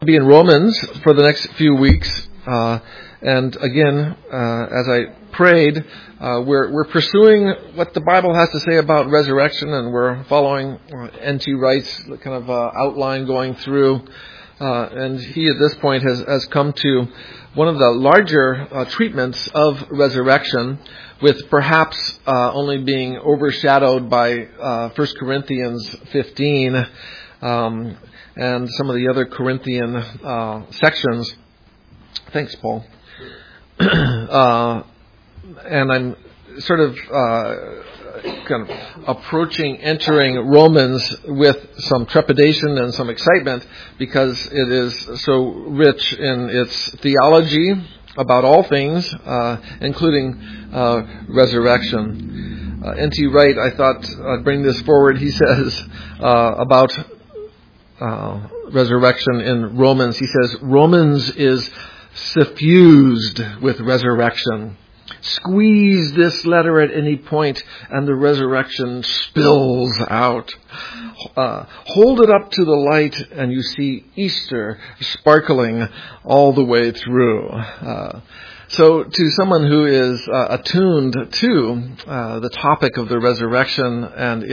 Be in Romans for the next few weeks, and again, as I prayed, we're pursuing what the Bible has to say about resurrection, and we're following N.T. Wright's kind of outline going through, and he at this point has come to one of the larger treatments of resurrection, with perhaps only being overshadowed by 1 Corinthians 15. And some of the other Corinthian sections. Thanks, Paul. And I'm sort of kind of entering Romans with some trepidation and some excitement, because it is so rich in its theology about all things, including resurrection. N.T. Wright, I thought I'd bring this forward. He says about resurrection in Romans. He says, Romans is suffused with resurrection. Squeeze this letter at any point and the resurrection spills out. Hold it up to the light and you see Easter sparkling all the way through. So to someone who is attuned to the topic of the resurrection and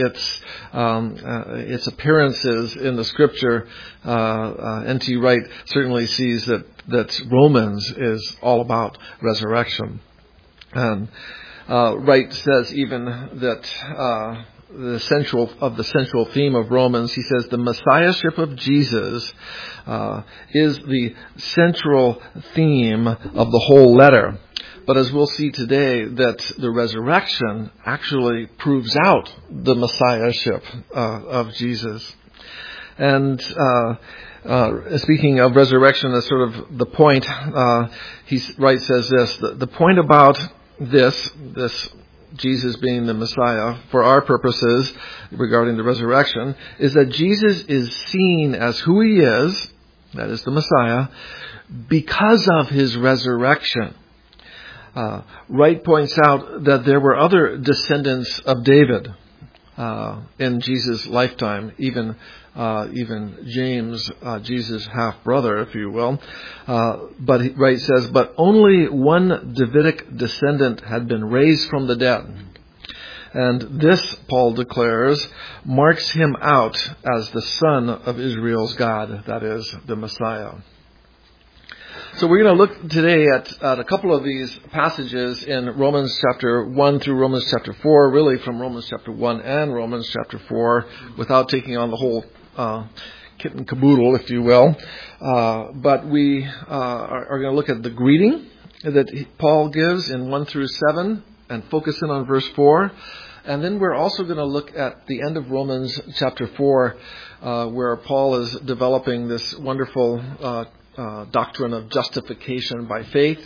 its appearances in the Scripture, N.T. Wright certainly sees that Romans is all about resurrection. And Wright says even that the central theme of Romans, he says the Messiahship of Jesus is the central theme of the whole letter. But as we'll see today, that the resurrection actually proves out the Messiahship of Jesus. And speaking of resurrection as sort of the point, Wright says this, the point about this Jesus being the Messiah, for our purposes regarding the resurrection, is that Jesus is seen as who he is, that is the Messiah, because of his resurrection. Wright points out that there were other descendants of David in Jesus' lifetime, even James, Jesus' half-brother, if you will. But Wright says, but only one Davidic descendant had been raised from the dead. And this, Paul declares, marks him out as the son of Israel's God, that is, the Messiah. So we're going to look today at a couple of these passages in Romans chapter 1 through Romans chapter 4, really from Romans chapter 1 and Romans chapter 4, without taking on the whole kit and caboodle, if you will. But we are going to look at the greeting that Paul gives in 1 through 7 and focus in on verse 4. And then we're also going to look at the end of Romans chapter 4, where Paul is developing this wonderful doctrine of justification by faith.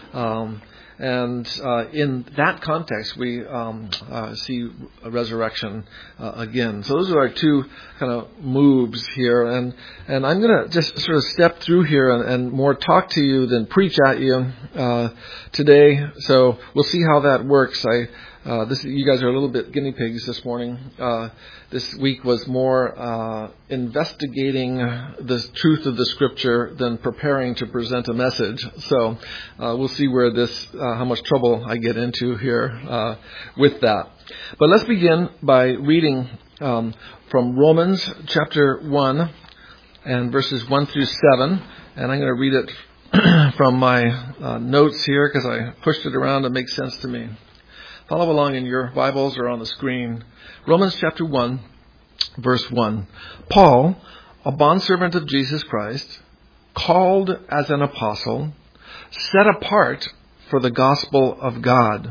And in that context, we see a resurrection again. So those are our two kind of moves here. And I'm going to just sort of step through here and more talk to you than preach at you today. So we'll see how that works. You guys are a little bit guinea pigs this morning. This week was more investigating the truth of the Scripture than preparing to present a message. So we'll see where how much trouble I get into here with that. But let's begin by reading from Romans chapter 1 and verses 1 through 7. And I'm going to read it from my notes here because I pushed it around to make sense to me. Follow along in your Bibles or on the screen. Romans chapter 1, verse 1. Paul, a bondservant of Jesus Christ, called as an apostle, set apart for the gospel of God,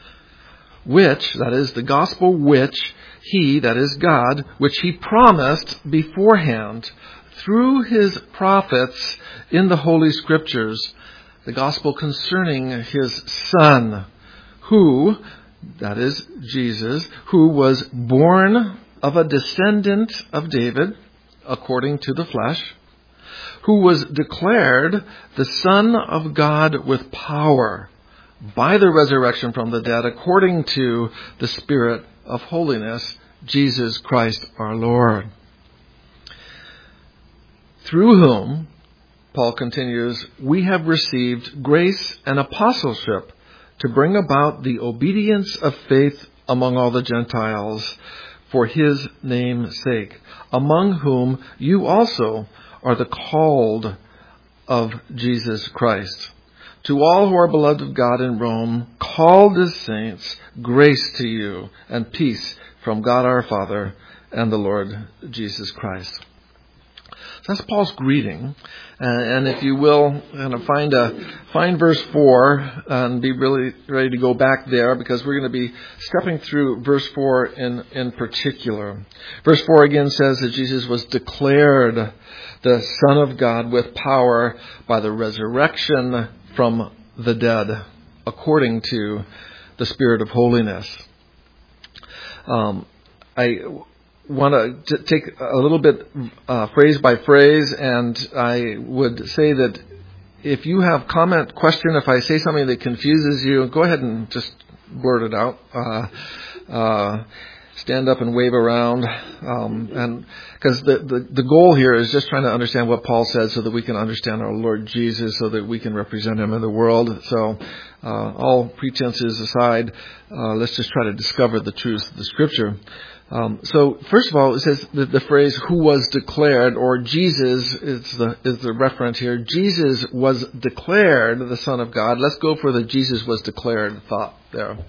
which, that is, the gospel which he, that is God, which he promised beforehand through his prophets in the Holy Scriptures, the gospel concerning his Son, who, that is Jesus, who was born of a descendant of David, according to the flesh, who was declared the Son of God with power by the resurrection from the dead, according to the Spirit of holiness, Jesus Christ our Lord, through whom Paul continues, we have received grace and apostleship to bring about the obedience of faith among all the Gentiles for his name's sake, among whom you also are the called of Jesus Christ. To all who are beloved of God in Rome, called as saints, grace to you and peace from God our Father and the Lord Jesus Christ. So that's Paul's greeting. And if you will, find verse 4 and be really ready to go back there, because we're going to be stepping through verse 4 in particular. Verse 4 again says that Jesus was declared the Son of God with power by the resurrection from the dead, according to the Spirit of holiness. I want to take a little bit phrase by phrase, and I would say that if you have comment, question, if I say something that confuses you, go ahead and just blurt it out. Stand up and wave around, and because the goal here is just trying to understand what Paul said, so that we can understand our Lord Jesus, so that we can represent him in the world. So all pretenses aside, let's just try to discover the truth of the Scripture. So first of all, it says that the phrase "who was declared," or Jesus is the reference here. Jesus was declared the Son of God. Let's go for the Jesus was declared thought there.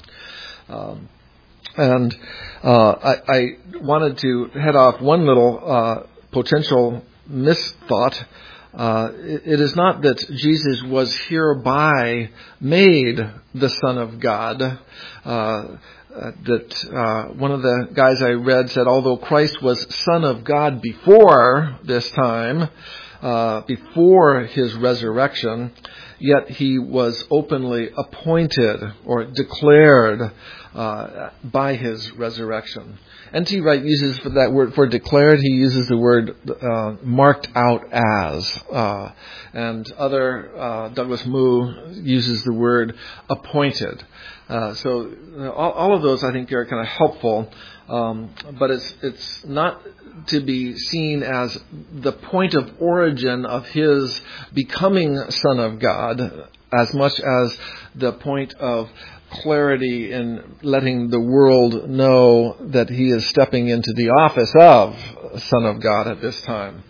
And I wanted to head off one little potential misthought. It is not that Jesus was hereby made the Son of God. One of the guys I read said, although Christ was Son of God before this time, before his resurrection, yet he was openly appointed or declared by his resurrection. N.T. Wright uses for that word, for declared, he uses the word marked out as. And other, Douglas Moo uses the word appointed. So all of those I think are kind of helpful, but it's not to be seen as the point of origin of his becoming Son of God, as much as the point of clarity in letting the world know that he is stepping into the office of Son of God at this time.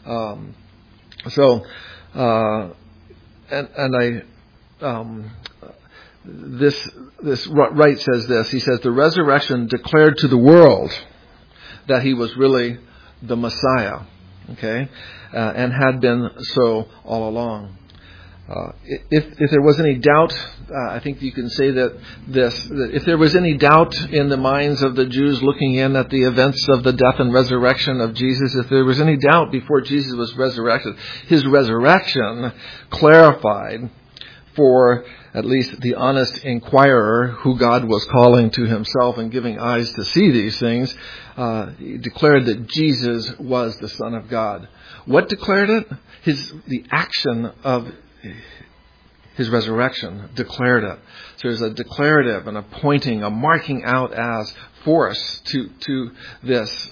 This Wright says this. He says the resurrection declared to the world that he was really the Messiah, okay, and had been so all along. If there was any doubt, I think you can say that if there was any doubt in the minds of the Jews looking in at the events of the death and resurrection of Jesus, if there was any doubt before Jesus was resurrected, his resurrection clarified for at least the honest inquirer who God was calling to himself and giving eyes to see these things. He declared that Jesus was the Son of God. What declared it? The action of his resurrection declared it. So there's a declarative, and a pointing, a marking out as force to this.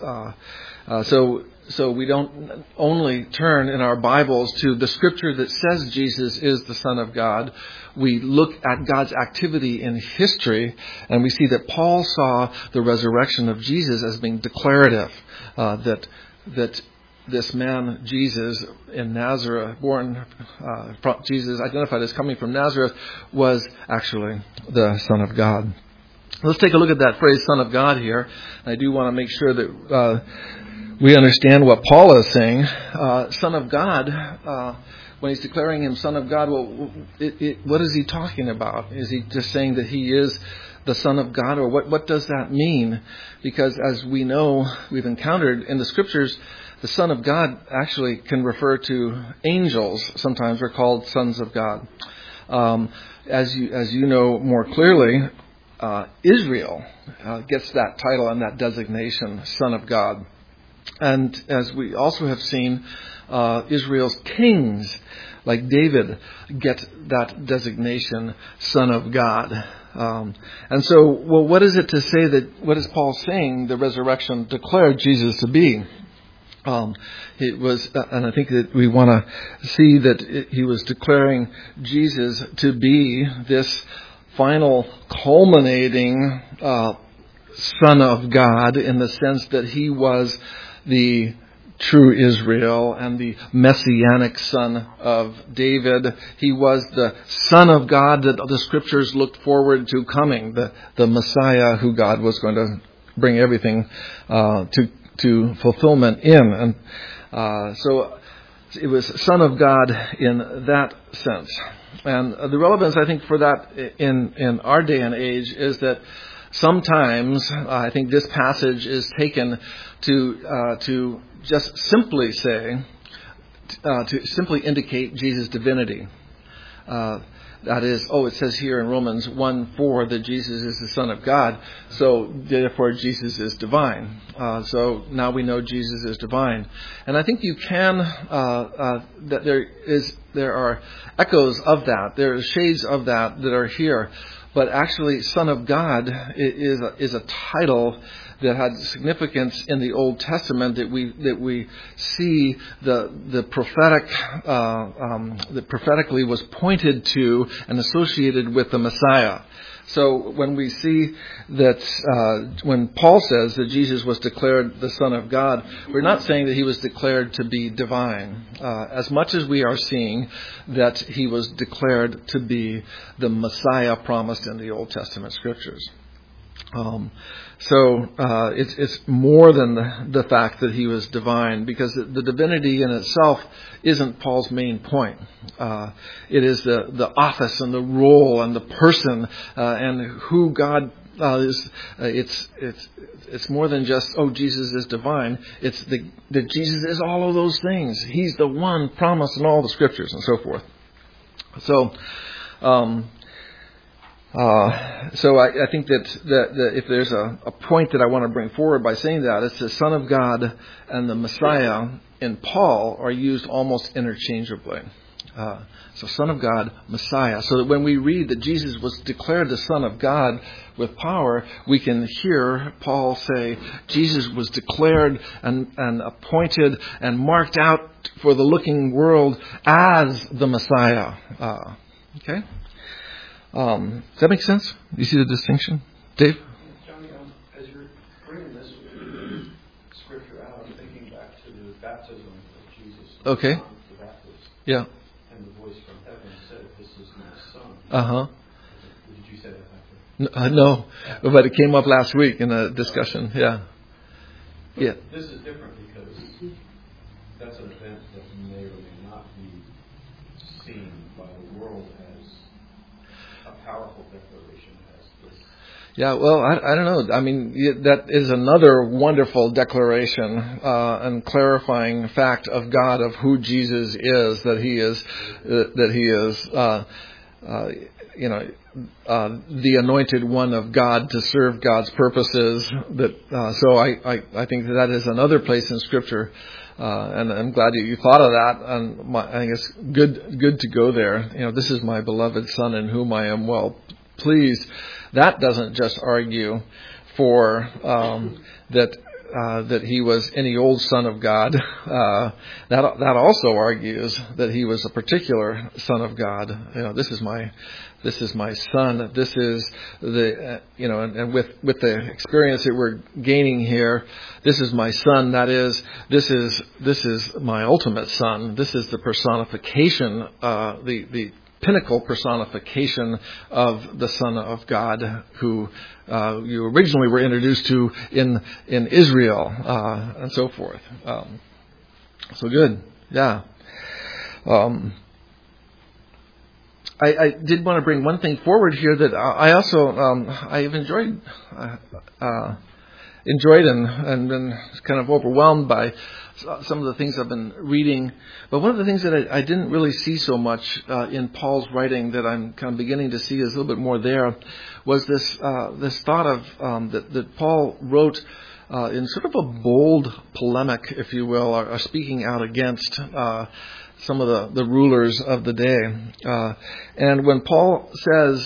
So we don't only turn in our Bibles to the Scripture that says Jesus is the Son of God. We look at God's activity in history, and we see that Paul saw the resurrection of Jesus as being declarative, that this man, Jesus, in Nazareth, Jesus identified as coming from Nazareth, was actually the Son of God. Let's take a look at that phrase, Son of God, here. I do want to make sure that we understand what Paul is saying. Son of God, when he's declaring him Son of God, well, what is he talking about? Is he just saying that he is the Son of God, or what does that mean? Because as we know, we've encountered in the Scriptures, the Son of God actually can refer to angels. Sometimes are called sons of God. As you know more clearly, Israel gets that title and that designation, Son of God. And as we also have seen, Israel's kings, like David, get that designation, Son of God. And so, what is it to say that, what is Paul saying the resurrection declared Jesus to be? It was, and I think that we want to see that he was declaring Jesus to be this final culminating Son of God, in the sense that he was the true Israel and the messianic son of David. He was the Son of God that the Scriptures looked forward to coming, the Messiah who God was going to bring everything to fulfillment in. And so it was Son of God in that sense. And the relevance, I think, for that in our day and age is that sometimes I think this passage is taken to just simply say, to simply indicate Jesus' divinity. That is, it says here in Romans 1:4 that Jesus is the Son of God, so therefore Jesus is divine. So now we know Jesus is divine. And I think you can, that there are echoes of that, there are shades of that are here. But actually, Son of God is a title that had significance in the Old Testament, that we see the prophetic that prophetically was pointed to and associated with the Messiah. So when we see that when Paul says that Jesus was declared the Son of God, we're not saying that he was declared to be divine, as much as we are seeing that he was declared to be the Messiah promised in the Old Testament Scriptures. It's more than the fact that he was divine, because the divinity in itself isn't Paul's main point. It is the office and the role and the person and who God is. It's more than just, Jesus is divine. It's that Jesus is all of those things. He's the one promised in all the Scriptures and so forth. So I think that if there's a point that I want to bring forward by saying that, it's the Son of God and the Messiah in Paul are used almost interchangeably. So Son of God, Messiah. So that when we read that Jesus was declared the Son of God with power, we can hear Paul say Jesus was declared and appointed and marked out for the looking world as the Messiah. Okay? Does that make sense? Do you see the distinction? Dave? Johnny, as you're bringing this scripture out, I'm thinking back to the baptism of Jesus. Okay. The Baptist. Yeah. And the voice from heaven said, "This is my son." Uh-huh. Did you say that? No, but it came up last week in a discussion. Yeah. But yeah. This is different because that's an event that may or may not be seen by the world as a powerful declaration as this. Yeah, well, I don't know. I mean, that is another wonderful declaration and clarifying fact of God, of who Jesus is, that he is the anointed one of God to serve God's purposes. So I think that is another place in Scripture, and I'm glad you thought of that. And I think it's good to go there. This is my beloved Son in whom I am well pleased. That doesn't just argue for that he was any old son of God. That also argues that he was a particular son of God. This is my son. This is the and with the experience that we're gaining here, this is my son. That is, this is my ultimate son. This is the personification, the pinnacle personification of the Son of God, who you originally were introduced to in Israel, and so forth. So good, yeah. I did want to bring one thing forward here that I also I've enjoyed and been kind of overwhelmed by some of the things I've been reading. But one of the things that I didn't really see so much in Paul's writing that I'm kind of beginning to see is a little bit more there, was this thought of that Paul wrote in sort of a bold polemic, if you will, or speaking out against some of the rulers of the day. And when Paul says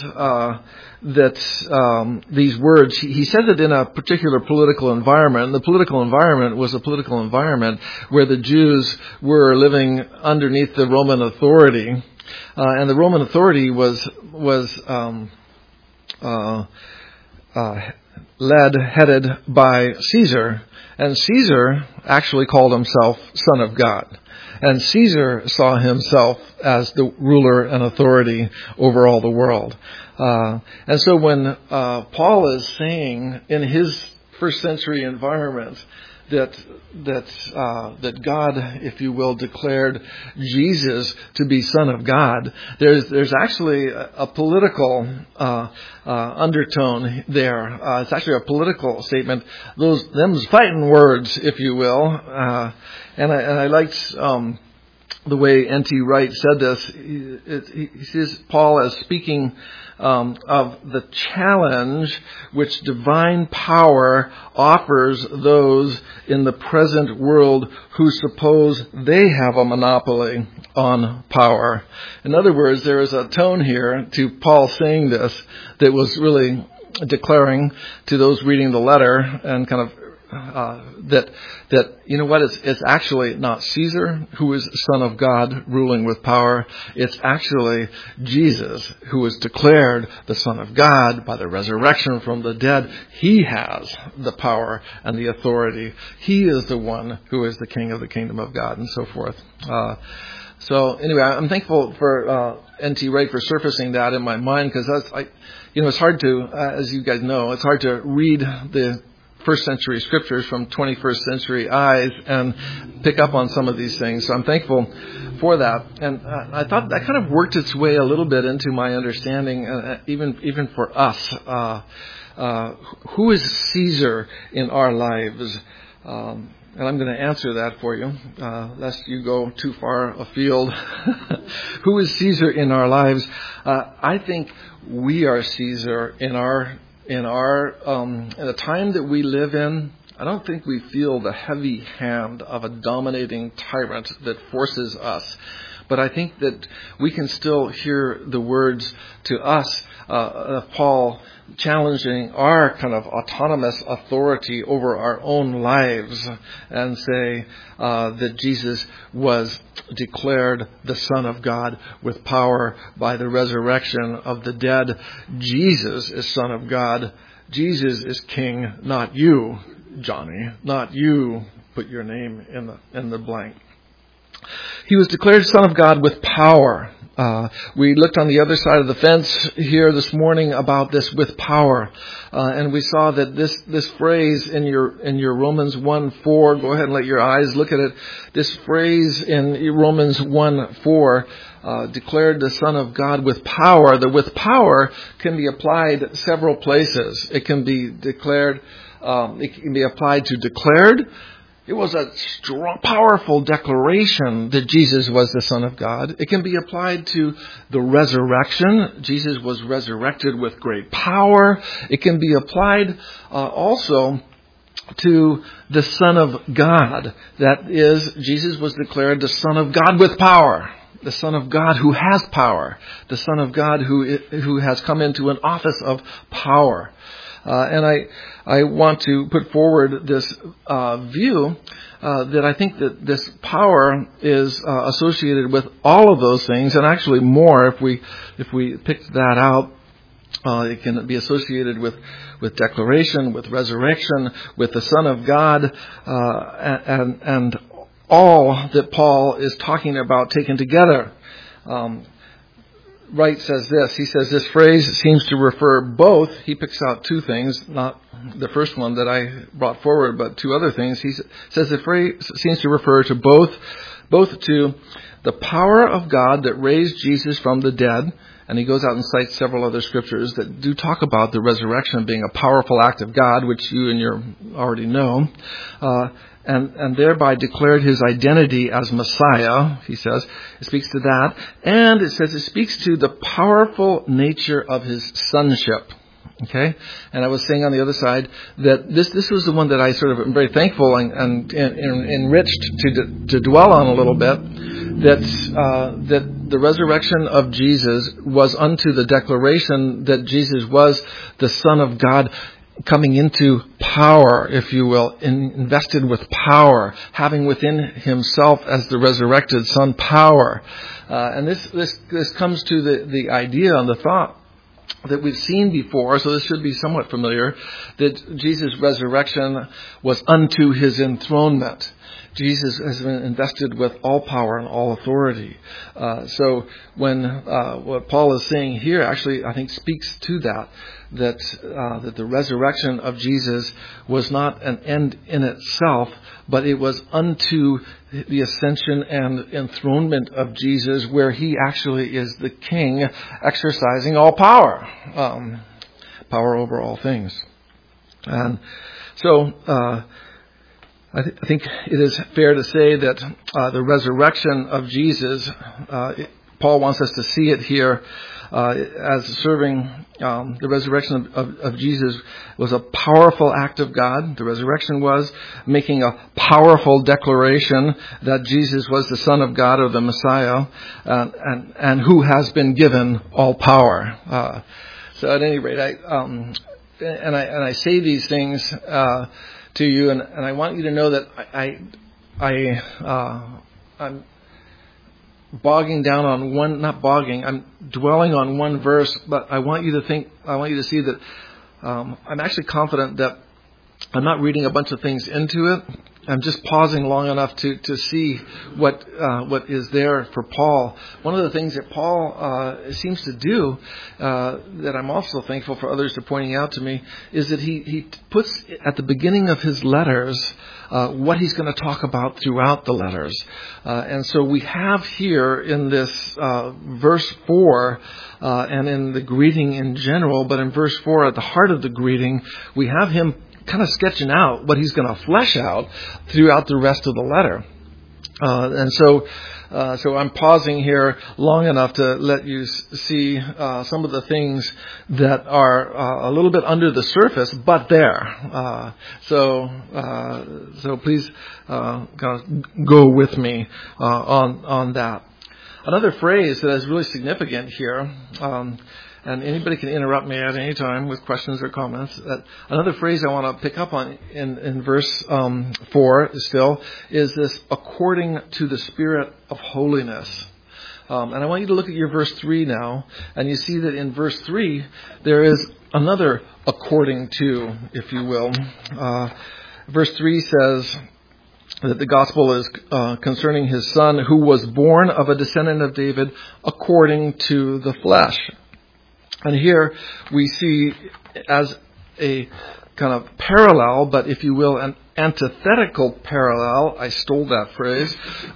that these words, he says it in a particular political environment. And the political environment was a political environment where the Jews were living underneath the Roman authority. And the Roman authority was headed by Caesar. And Caesar actually called himself Son of God. And Caesar saw himself as the ruler and authority over all the world. And so when Paul is saying in his first century environment that God, if you will, declared Jesus to be Son of God, there's actually a political undertone there. It's actually a political statement. Them's fighting words, if you will. And I liked the way N.T. Wright said this. He sees Paul as speaking of the challenge which divine power offers those in the present world who suppose they have a monopoly on power. In other words, there is a tone here to Paul saying this that was really declaring to those reading the letter and kind of that you know what, it's actually not Caesar who is Son of God ruling with power. It's actually Jesus who is declared the Son of God by the resurrection from the dead. He has the power and the authority. He is the one who is the King of the kingdom of God, and so forth. So anyway, I'm thankful for N.T. Wright for surfacing that in my mind, because it's hard to, as you guys know, it's hard to read the first century scriptures from 21st century eyes and pick up on some of these things. So I'm thankful for that. And I thought that kind of worked its way a little bit into my understanding, even for us. Who is Caesar in our lives? And I'm going to answer that for you, lest you go too far afield. Who is Caesar in our lives? I think we are Caesar in the time that we live in. I don't think we feel the heavy hand of a dominating tyrant that forces us. But I think that we can still hear the words to us of Paul challenging our kind of autonomous authority over our own lives and say that Jesus was declared the Son of God with power by the resurrection of the dead. Jesus is Son of God. Jesus is King, not you, Johnny, not you. Put your name in the blank. He was declared Son of God with power. We looked on the other side of the fence here this morning about this with power, and we saw that this phrase in your Romans 1:4. Go ahead and let your eyes look at it. This phrase in Romans 1:4, declared the Son of God with power. The with power can be applied several places. It can be declared. It can be applied to declared. It was a strong, powerful declaration that Jesus was the Son of God. It can be applied to the resurrection. Jesus was resurrected with great power. It can be applied also to the Son of God. That is, Jesus was declared the Son of God with power. The Son of God who has power. The Son of God who has come into an office of power. And I want to put forward this view that I think that this power is associated with all of those things, and actually more if we pick that out. It can be associated with declaration, with resurrection, with the Son of God, and all that Paul is talking about taken together. Wright says this. He says this phrase seems to refer both. He picks out two things, not the first one that I brought forward, but two other things. He says the phrase seems to refer to both to the power of God that raised Jesus from the dead. And he goes out and cites several other scriptures that do talk about the resurrection being a powerful act of God, which you and you already know. And thereby declared his identity as Messiah, he says. It speaks to that. And it says it speaks to the powerful nature of his sonship. Okay? And I was saying on the other side that this was the one that I sort of am very thankful and enriched to dwell on a little bit. that the resurrection of Jesus was unto the declaration that Jesus was the Son of God, coming into power, if you will, invested with power, having within himself as the resurrected Son power. And this comes to the idea and the thought that we've seen before, so this should be somewhat familiar, that Jesus' resurrection was unto his enthronement. Jesus has been invested with all power and all authority. So when what Paul is saying here actually, I think, speaks to that the resurrection of Jesus was not an end in itself, but it was unto the ascension and enthronement of Jesus, where he actually is the King, exercising all power, power over all things. And so I think it is fair to say that the resurrection of Jesus, Paul wants us to see it here as serving the resurrection of Jesus was a powerful act of God. The resurrection was making a powerful declaration that Jesus was the Son of God, or the Messiah, and who has been given all power. So at any rate, I say these things to you, and I want you to know that I'm bogging down on one, not bogging, I'm dwelling on one verse, but I want you to see that I'm actually confident that I'm not reading a bunch of things into it. I'm just pausing long enough to see what is there for Paul. One of the things that Paul seems to do, that I'm also thankful for others to pointing out to me, is that he puts at the beginning of his letters what he's going to talk about throughout the letters. And so we have here in this verse 4, and in the greeting in general, but in verse 4 at the heart of the greeting, we have him kind of sketching out what he's going to flesh out throughout the rest of the letter. And so I'm pausing here long enough to let you see some of the things that are a little bit under the surface, but there. So please kind of go with me on that. Another phrase that is really significant here, and anybody can interrupt me at any time with questions or comments. Another phrase I want to pick up on in verse 4 still is this, according to the Spirit of holiness. And I want you to look at your verse 3 now, and you see that in verse 3 there is another according to, if you will. Verse 3 says that the gospel is concerning his Son, who was born of a descendant of David according to the flesh. And here we see as a kind of parallel, but if you will, an antithetical parallel, I stole that phrase,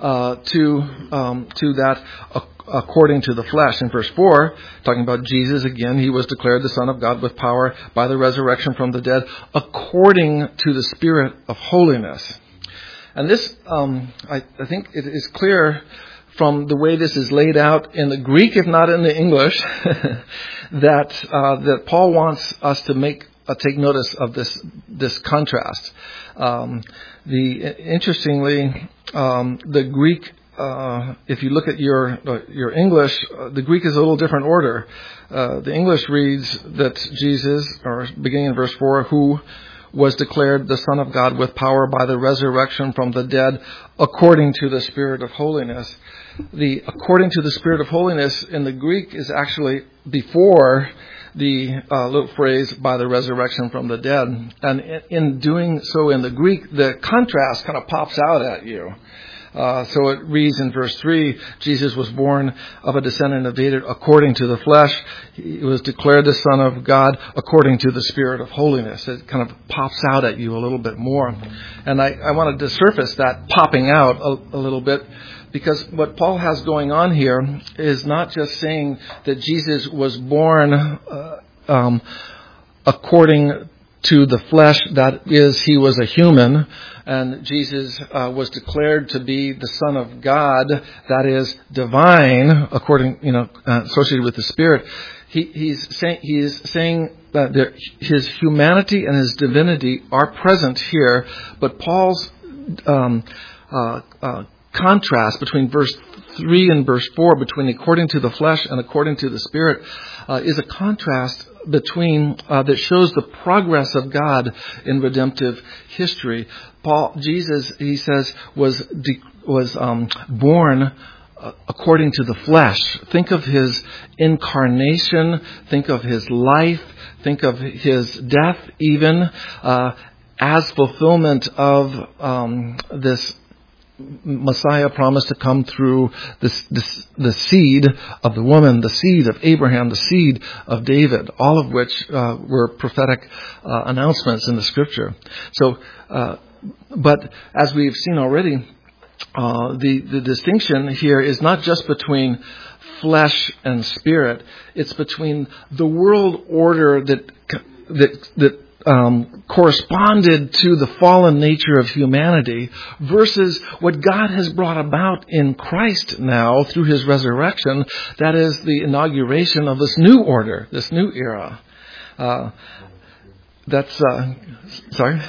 to that according to the flesh. In verse 4, talking about Jesus again, he was declared the Son of God with power by the resurrection from the dead, according to the Spirit of holiness. And this, I think it is clear from the way this is laid out in the Greek, if not in the English, that Paul wants us to take notice of this contrast. Interestingly, the Greek, if you look at your English, the Greek is a little different order. The English reads that Jesus, or beginning in verse 4, who was declared the Son of God with power by the resurrection from the dead, according to the Spirit of holiness. The according to the Spirit of holiness in the Greek is actually before the little phrase, by the resurrection from the dead. And in doing so in the Greek, the contrast kind of pops out at you. So it reads in verse 3, Jesus was born of a descendant of David according to the flesh. He was declared the Son of God according to the Spirit of holiness. It kind of pops out at you a little bit more. And I wanted to surface that popping out a little bit, because what Paul has going on here is not just saying that Jesus was born according to the flesh, that is, he was a human, and Jesus was declared to be the Son of God, that is, divine, according, associated with the Spirit. He is saying that his humanity and his divinity are present here, but Paul's contrast between verse 3 and verse 4, between according to the flesh and according to the Spirit, is a contrast between that shows the progress of God in redemptive history. Jesus, he says, was born according to the flesh. Think of his incarnation. Think of his life. Think of his death, even as fulfillment of this Messiah promised to come through the seed of the woman, the seed of Abraham, the seed of David, all of which were prophetic announcements in the Scripture. So, but as we've seen already, the distinction here is not just between flesh and spirit; it's between the world order that corresponded to the fallen nature of humanity versus what God has brought about in Christ now through his resurrection. That is the inauguration of this new order, this new era. Sorry?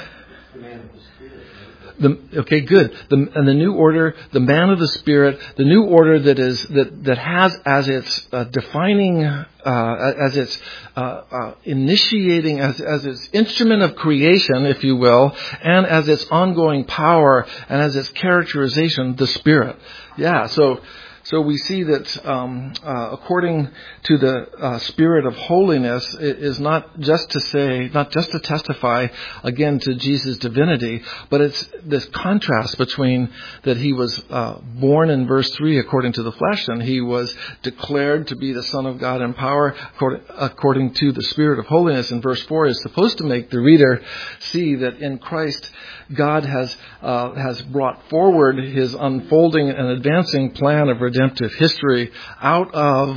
Okay, good. And the new order, the man of the Spirit, the new order that has as its defining, as its initiating, as its instrument of creation, if you will, and as its ongoing power and as its characterization, the Spirit. Yeah. So we see that according to the Spirit of holiness, it is not just to testify again to Jesus' divinity, but it's this contrast between that he was born in verse 3 according to the flesh, and he was declared to be the Son of God in power according to the Spirit of holiness in verse 4 is supposed to make the reader see that in Christ God has brought forward his unfolding and advancing plan of redemptive history out of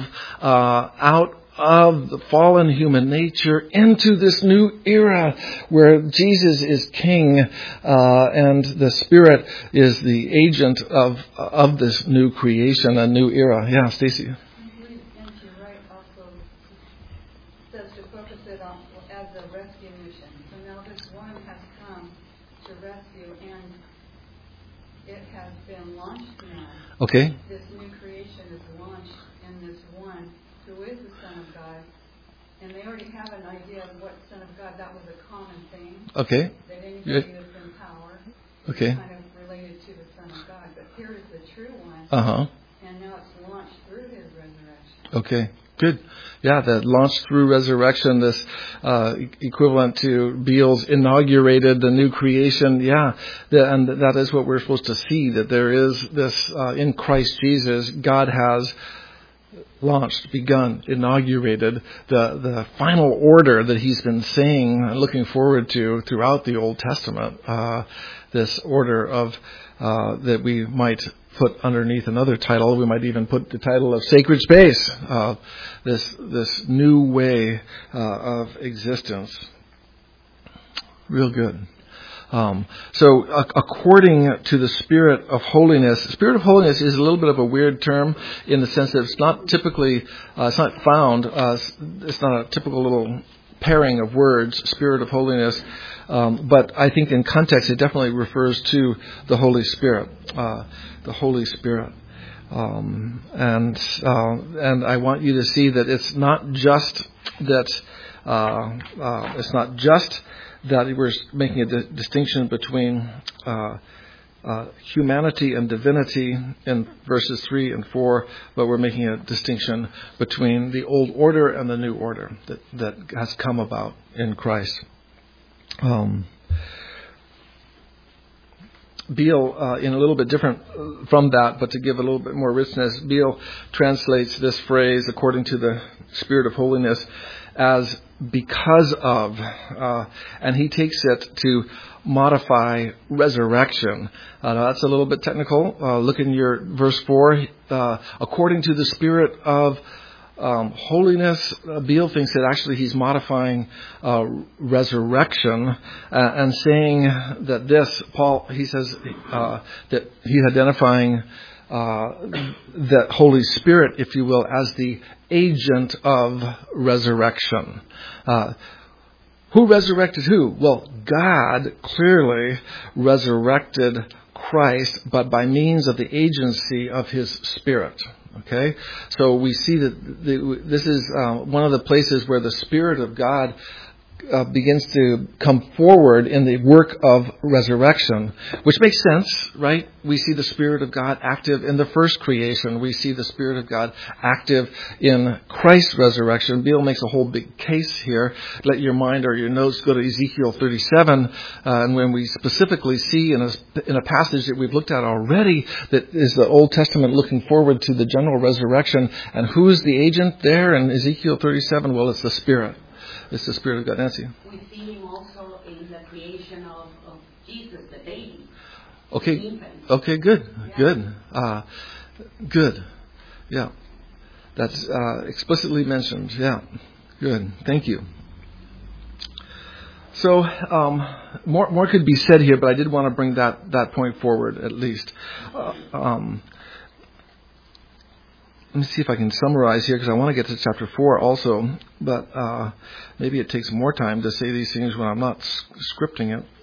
the fallen human nature into this new era where Jesus is King and the Spirit is the agent of this new creation, a new era. Yeah, Stacy. And to write also says to focus it on as a rescue mission. So now this one has come to rescue, and it has been launched now. Okay. This new creation is launched in this one who is the Son of God. And they already have an idea of what Son of God, that was a common thing. Okay. That anybody who's in power is kind of related to the Son of God. But here is the true one. Uh-huh. And now it's launched through his resurrection. Okay. Good. Yeah, that launched through resurrection, this equivalent to Beale's inaugurated the new creation. Yeah, and that is what we're supposed to see, that there is this, in Christ Jesus, God has launched, begun, inaugurated the final order that he's been saying, looking forward to throughout the Old Testament. This order of that we might put underneath another title. We might even put the title of Sacred Space. This new way of existence. Real good. So according to the Spirit of holiness is a little bit of a weird term in the sense that it's not typically, it's not found, it's not a typical little pairing of words, Spirit of holiness, but I think in context it definitely refers to the Holy Spirit, the Holy Spirit. And I want you to see that it's not just that we're making a distinction between humanity and divinity in verses 3 and 4, but we're making a distinction between the old order and the new order that has come about in Christ. Beale, in a little bit different from that, but to give a little bit more richness, Beale translates this phrase, according to the Spirit of holiness, as because of, and he takes it to modify resurrection. That's a little bit technical. Look in your verse 4. According to the Spirit of holiness, Beale thinks that actually he's modifying resurrection and saying that this, Paul, he says that he's identifying the Holy Spirit, if you will, as the agent of resurrection. Who resurrected who? Well, God clearly resurrected Christ, but by means of the agency of His Spirit. Okay? So we see that this is one of the places where the Spirit of God begins to come forward in the work of resurrection, which makes sense, right? We see the Spirit of God active in the first creation. We see the Spirit of God active in Christ's resurrection. Beale makes a whole big case here. Let your mind or your notes go to Ezekiel 37, and when we specifically see in a passage that we've looked at already, that is the Old Testament looking forward to the general resurrection. And who's the agent there in Ezekiel 37? Well, it's the Spirit. It's the Spirit of God. Nancy? We see Him also in the creation of Jesus, the baby. Okay. The infant. Okay, good. Yeah. Good. Good. Yeah. That's explicitly mentioned. Yeah. Good. Thank you. So, more could be said here, but I did want to bring that point forward at least. Let me see if I can summarize here, because I want to get to chapter 4 also, but maybe it takes more time to say these things when I'm not scripting it.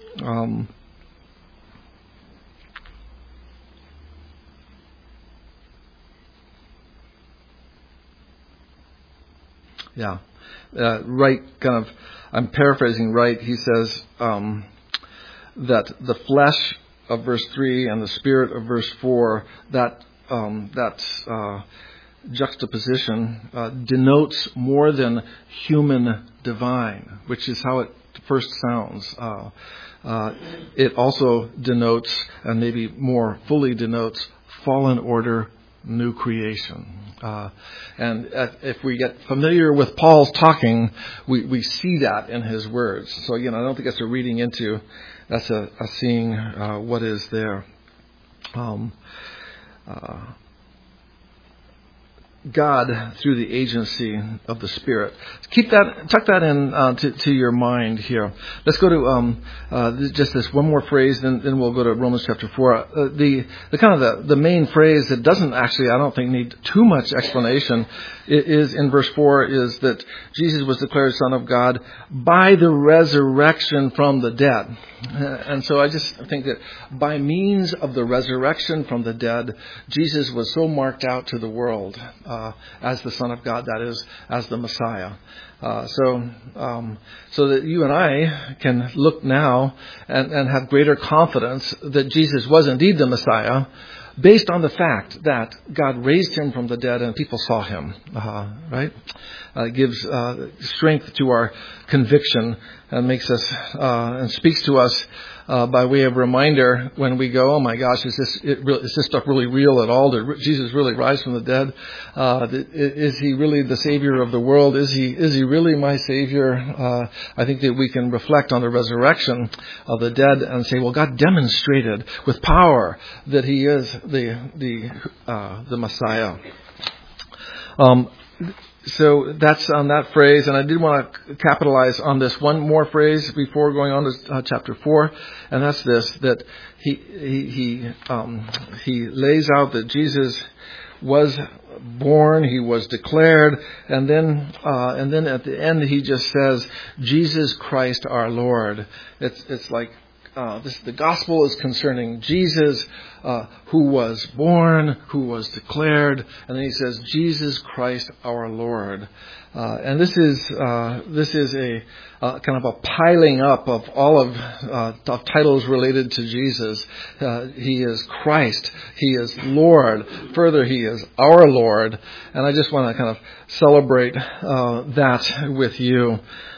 Wright I'm paraphrasing Wright. He says that the flesh of verse 3 and the spirit of verse 4, that juxtaposition denotes more than human divine, which is how it first sounds. It also denotes, and maybe more fully denotes, fallen order, new creation. And if we get familiar with Paul's talking, we see that in his words. So again, I don't think that's a reading into, that's a seeing what is there. God through the agency of the Spirit. Tuck that in to your mind here. Let's go to just this one more phrase, then we'll go to Romans chapter 4. The main phrase that doesn't actually, I don't think, need too much explanation is in verse 4, is that Jesus was declared Son of God by the resurrection from the dead. And so I just think that by means of the resurrection from the dead, Jesus was so marked out to the world as the Son of God, that is, as the Messiah. So that you and I can look now and have greater confidence that Jesus was indeed the Messiah, based on the fact that God raised him from the dead and people saw him. Right? It gives strength to our conviction and makes us and speaks to us by way of reminder when we go, oh my gosh, is this stuff really real at all? Did Jesus really rise from the dead? Is he really the Savior of the world? Is he really my Savior? I think that we can reflect on the resurrection of the dead and say, well, God demonstrated with power that he is the Messiah. So that's on that phrase, and I did want to capitalize on this one more phrase before going on to chapter 4, and that's this: that he lays out that Jesus was born, he was declared, and then at the end he just says, Jesus Christ our Lord. It's like the gospel is concerning Jesus, who was born, who was declared, and then he says, Jesus Christ our Lord. And this is a kind of a piling up of all of titles related to Jesus. He is Christ. He is Lord. Further, he is our Lord. And I just want to kind of celebrate that with you.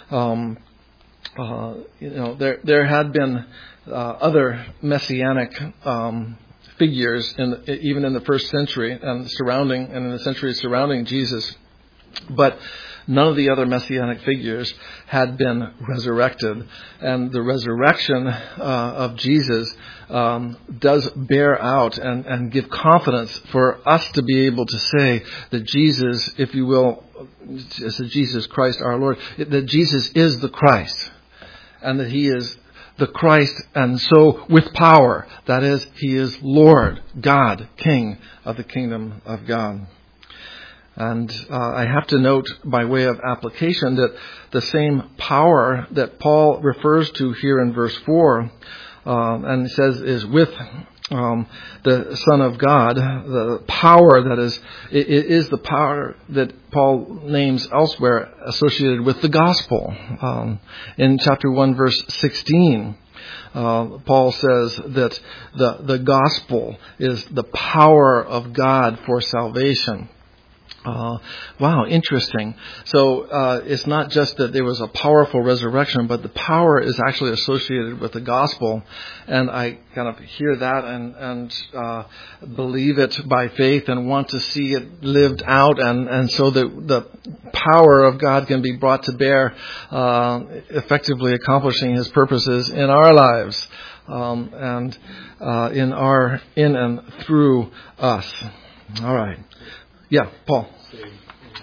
There had been other messianic figures even in the first century and in the centuries surrounding Jesus, but none of the other messianic figures had been resurrected, and the resurrection of Jesus does bear out and give confidence for us to be able to say that Jesus, if you will, Jesus Christ our Lord, that Jesus is the Christ, and that he is the Christ, and so with power. That is, he is Lord, God, King of the kingdom of God. And I have to note, by way of application, that the same power that Paul refers to here in verse 4, and says is with the Son of God, the power that is the power that Paul names elsewhere associated with the gospel. In chapter 1, verse 16, Paul says that the gospel is the power of God for salvation. Wow, interesting. So it's not just that there was a powerful resurrection, but the power is actually associated with the gospel. And I kind of hear that and believe it by faith and want to see it lived out, and so that the power of God can be brought to bear, effectively accomplishing His purposes in our lives, and in and through us. All right. Yeah, Paul. Say in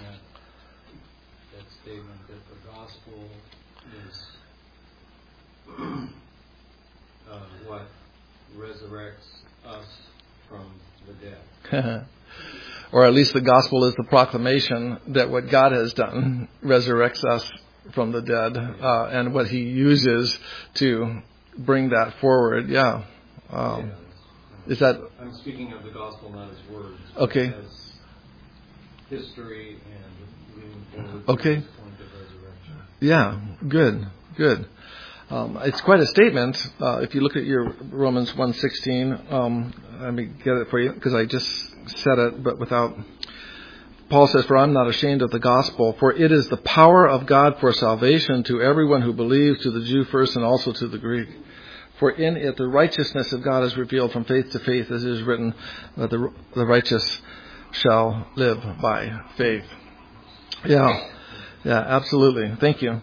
that statement that the gospel is what resurrects us from the dead. Or at least the gospel is the proclamation that what God has done resurrects us from the dead, and what He uses to bring that forward. Yeah. Is that? I'm speaking of the gospel, not as words. Okay. As history and moving forward Okay. to this point of resurrection. Yeah, good. It's quite a statement. If you look at your Romans 1:16, let me get it for you because I just said it, but without. Paul says, "For I'm not ashamed of the gospel, for it is the power of God for salvation to everyone who believes, to the Jew first and also to the Greek. For in it the righteousness of God is revealed from faith to faith, as it is written, that the righteous shall live by faith." Yeah, absolutely. Thank you.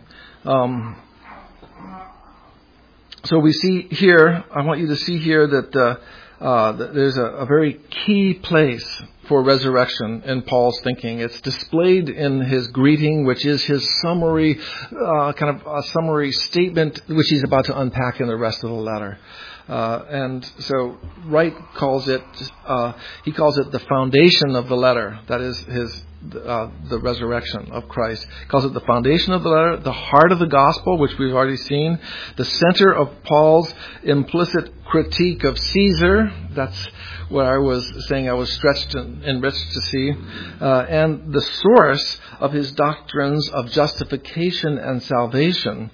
So we see here, I want you to see here that there's a very key place for resurrection in Paul's thinking. It's displayed in his greeting, which is his summary, kind of a summary statement, which he's about to unpack in the rest of the letter. And so Wright calls it, he calls it the foundation of the letter. That is the resurrection of Christ. He calls it the foundation of the letter, the heart of the gospel, which we've already seen, the center of Paul's implicit critique of Caesar. That's what I was saying I was stretched and enriched to see. And the source of his doctrines of justification and salvation.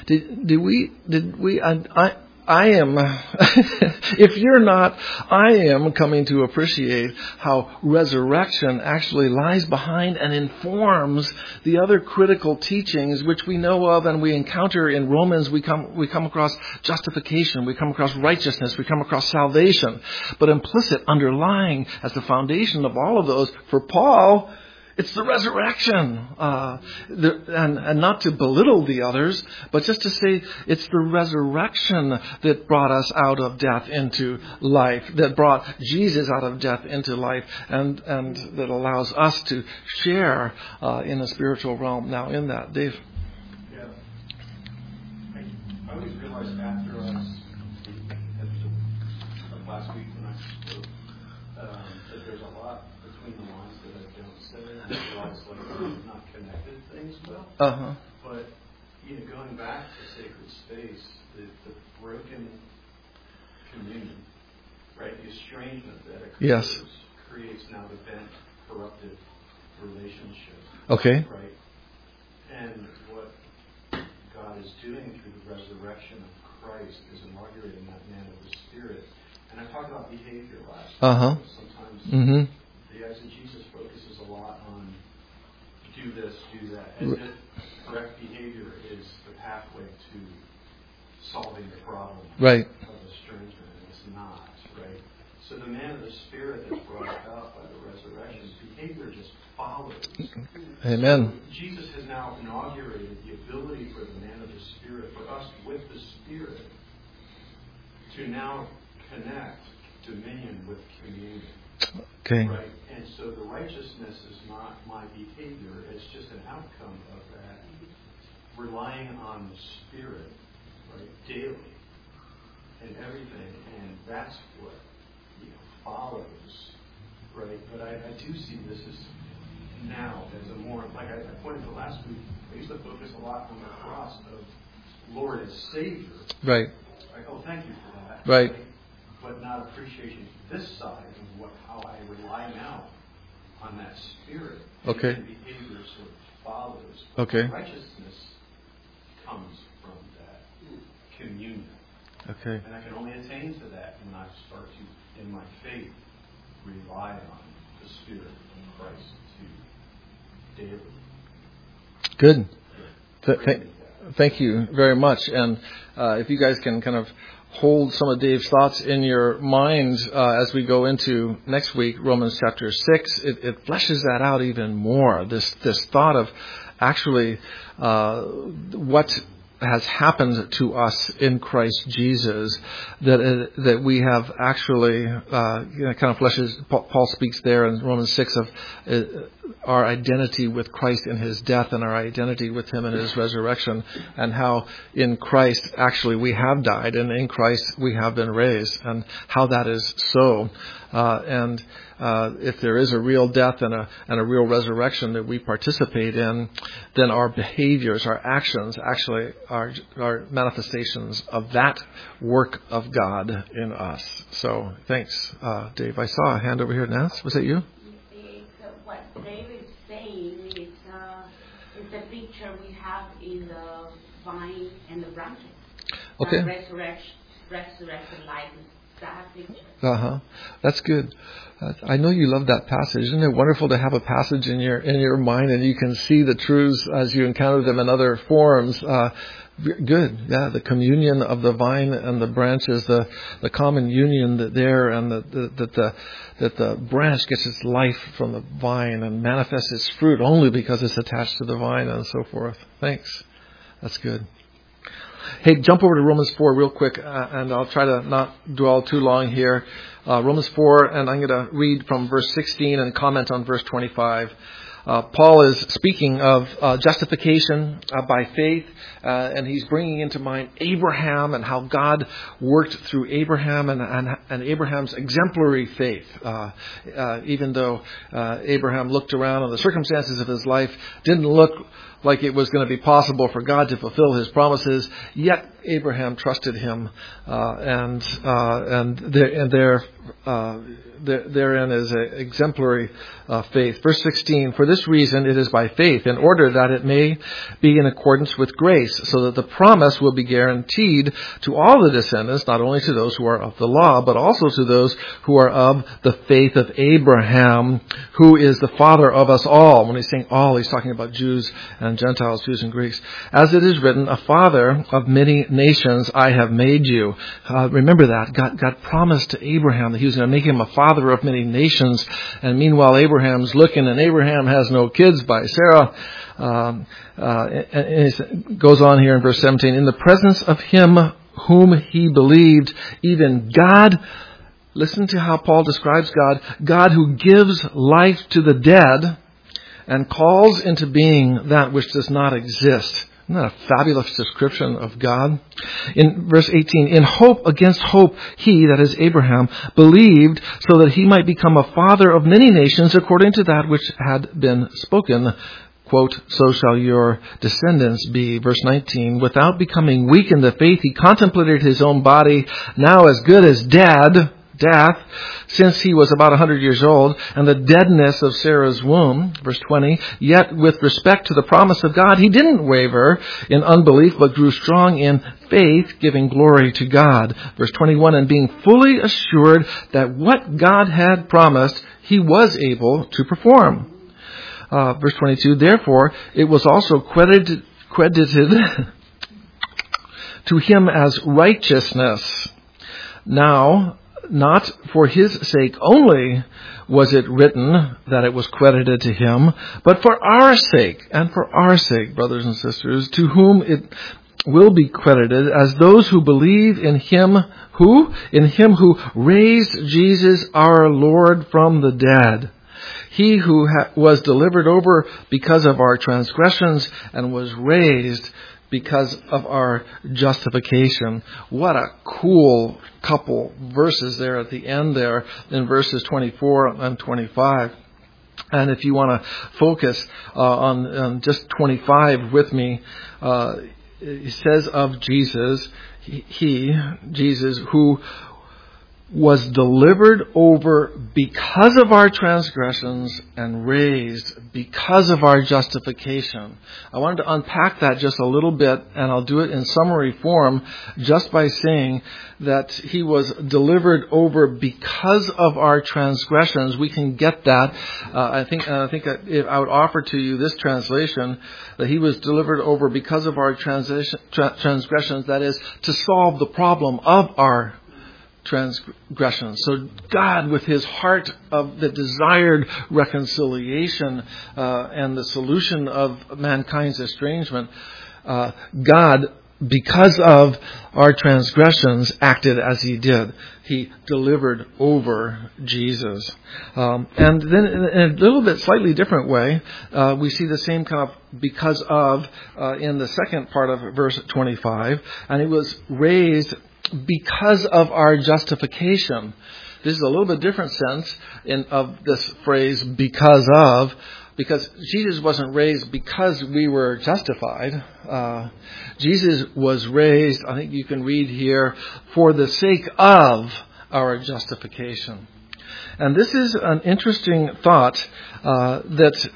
I am, if you're not, I am coming to appreciate how resurrection actually lies behind and informs the other critical teachings which we know of and we encounter in Romans. We come across justification, we come across righteousness, we come across salvation. But implicit, underlying as the foundation of all of those, for Paul, it's the resurrection, and not to belittle the others, but just to say it's the resurrection that brought us out of death into life, that brought Jesus out of death into life, and that allows us to share in a spiritual realm now in that. Dave? Yeah. I always realized after last week when I spoke that there's a lot between the lines that I don't say. I realize like not connected things well. But going back to sacred space, the broken communion, right? The estrangement that occurs creates now the bent, corrupted relationship. Okay. Right. And what God is doing through the resurrection of Christ is inaugurating that man of the Spirit. And I talked about behavior last week. Sometimes the exegesis focuses a lot on do this, do that, as if correct behavior is the pathway to solving the problem of estrangement, and it's not, right? So the man of the Spirit that's brought about by the resurrection, behavior just follows. Amen. So Jesus has now inaugurated the ability for the man of the Spirit, for us with the Spirit, to now connect dominion with communion. Okay. Right? And so the righteousness is not my behavior, it's just an outcome of that. Relying on the Spirit, right, daily and everything, and that's what follows, right? But I do see this as now as a more, like I pointed to last week, I used to focus a lot on the cross of Lord as Savior. Right. Like, oh, thank you for that. Right. but not appreciating this side of how I rely now on that Spirit. Okay. And behavior sort of follows. Okay. Righteousness comes from that communion. Okay. And I can only attain to that when I start to, in my faith, rely on the Spirit of Christ to daily. Good. Thank you very much. And if you guys can kind of hold some of Dave's thoughts in your minds as we go into next week, Romans chapter 6, it fleshes that out even more. This thought of actually what has happened to us in Christ Jesus, that we have actually kind of fleshes. Paul speaks there in Romans 6 of our identity with Christ in His death and our identity with Him in His resurrection, and how in Christ actually we have died and in Christ we have been raised, and how that is so. And if there is a real death and a real resurrection that we participate in, then our behaviors, our actions actually are manifestations of that work of God in us. So thanks, Dave. I saw a hand over here. Nance, was that you? What Dave is saying is the picture we have in the vine and the branches. Okay. Resurrection life is that picture. That's good. I know you love that passage. Isn't it wonderful to have a passage in your mind and you can see the truths as you encounter them in other forms? Good. Yeah, the communion of the vine and the branches, the common union that there, and that the branch gets its life from the vine and manifests its fruit only because it's attached to the vine and so forth. Thanks. That's good. Hey, jump over to Romans 4 real quick, and I'll try to not dwell too long here. Romans 4, and I'm going to read from verse 16 and comment on verse 25. Paul is speaking of justification by faith, and he's bringing into mind Abraham and how God worked through Abraham and Abraham's exemplary faith. Even though Abraham looked around and the circumstances of his life didn't look like it was going to be possible for God to fulfill His promises, yet Abraham trusted Him, and therein is an exemplary faith. Verse 16, for this reason it is by faith, in order that it may be in accordance with grace, so that the promise will be guaranteed to all the descendants, not only to those who are of the law, but also to those who are of the faith of Abraham, who is the father of us all. When he's saying all, he's talking about Jews and Gentiles, Jews and Greeks. As it is written, a father of many nations I have made you. Remember that. God promised to Abraham that He was going to make him a father of many nations. And meanwhile, Abraham's looking, and Abraham has no kids by Sarah. And it goes on here in verse 17. In the presence of Him whom he believed, even God. Listen to how Paul describes God. God who gives life to the dead and calls into being that which does not exist. Isn't that a fabulous description of God? In verse 18, in hope against hope, he, that is Abraham, believed so that he might become a father of many nations according to that which had been spoken. Quote, so shall your descendants be. Verse 19, without becoming weak in the faith, he contemplated his own body, now as good as death, since he was about 100 years old, and the deadness of Sarah's womb. Verse 20, yet with respect to the promise of God, he didn't waver in unbelief, but grew strong in faith, giving glory to God. Verse 21, and being fully assured that what God had promised, he was able to perform. Verse 22, therefore, it was also credited to him as righteousness. Now, not for his sake only was it written that it was credited to him, but for our sake, and for our sake, brothers and sisters, to whom it will be credited as those who believe in him who raised Jesus our Lord from the dead. He who was delivered over because of our transgressions and was raised because of our justification. What a cool couple verses there at the end there in verses 24 and 25. And if you want to focus on just 25 with me, it says of Jesus, Jesus who was delivered over because of our transgressions and raised because of our justification. I wanted to unpack that just a little bit, and I'll do it in summary form just by saying that he was delivered over because of our transgressions. We can get that. I think I would offer to you this translation, that he was delivered over because of our transgressions, that is, to solve the problem of our transgressions. So God, with his heart of the desired reconciliation and the solution of mankind's estrangement, God, because of our transgressions, acted as he did. He delivered over Jesus. And then in a little bit slightly different way, we see the same kind of because of in the second part of verse 25. And he was raised because of our justification. This is a little bit different sense of this phrase, because Jesus wasn't raised because we were justified. Jesus was raised, I think you can read here, for the sake of our justification. And this is an interesting thought that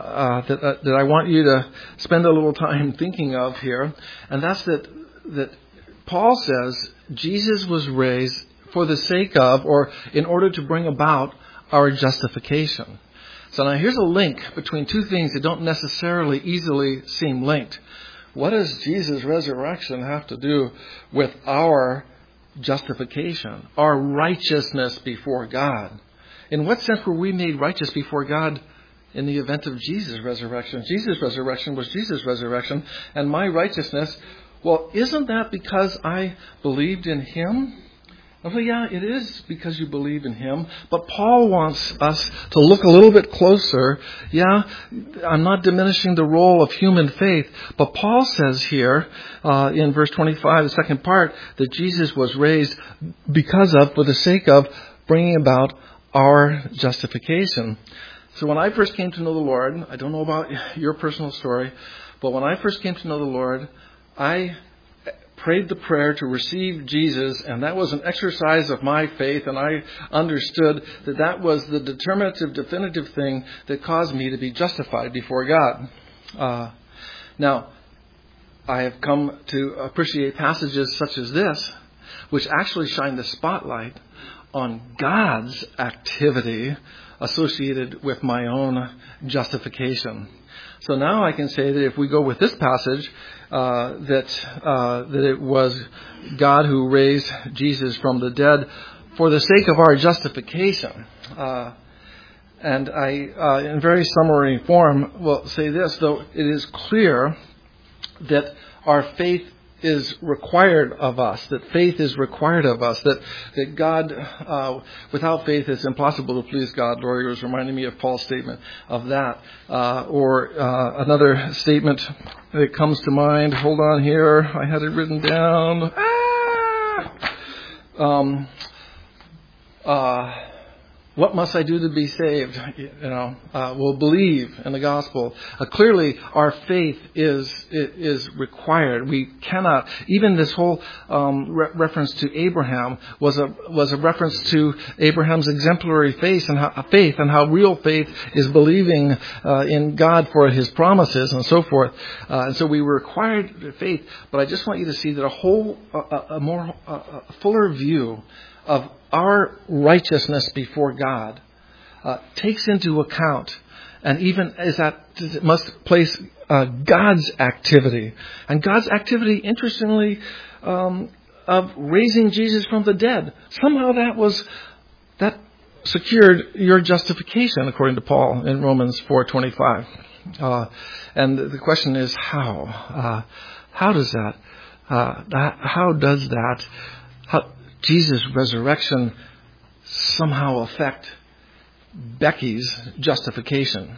I want you to spend a little time thinking of here, and that's that Paul says Jesus was raised for the sake of, or in order to bring about, our justification. So now here's a link between two things that don't necessarily easily seem linked. What does Jesus' resurrection have to do with our justification, our righteousness before God? In what sense were we made righteous before God in the event of Jesus' resurrection? Jesus' resurrection was Jesus' resurrection, and my righteousness, well, isn't that because I believed in him? Well, yeah, it is because you believe in him. But Paul wants us to look a little bit closer. Yeah, I'm not diminishing the role of human faith. But Paul says here in verse 25, the second part, that Jesus was raised because of, for the sake of, bringing about our justification. So when I first came to know the Lord, I don't know about your personal story, but when I first came to know the Lord, I prayed the prayer to receive Jesus, and that was an exercise of my faith, and I understood that that was the determinative, definitive thing that caused me to be justified before God. Now, I have come to appreciate passages such as this, which actually shine the spotlight on God's activity associated with my own justification. So now I can say that if we go with this passage, that it was God who raised Jesus from the dead for the sake of our justification. And I, in very summary form, will say this, though it is clear that our faith is required of us, that faith is required of us, that God, without faith, it's impossible to please God. Lori was reminding me of Paul's statement of that. Or another statement that comes to mind. Hold on here. I had it written down. What must I do to be saved? We'll believe in the gospel. Clearly, our faith is required. We cannot. Even this whole reference to Abraham was a reference to Abraham's exemplary faith and how real faith is believing in God for his promises and so forth. And so we were required faith. But I just want you to see that a fuller view of our righteousness before God takes into account, and even must place God's activity. And God's activity, interestingly, of raising Jesus from the dead. Somehow that secured your justification, according to Paul in Romans 4:25. And the question is how? How does that? How does that? Jesus' resurrection somehow affect Becky's justification?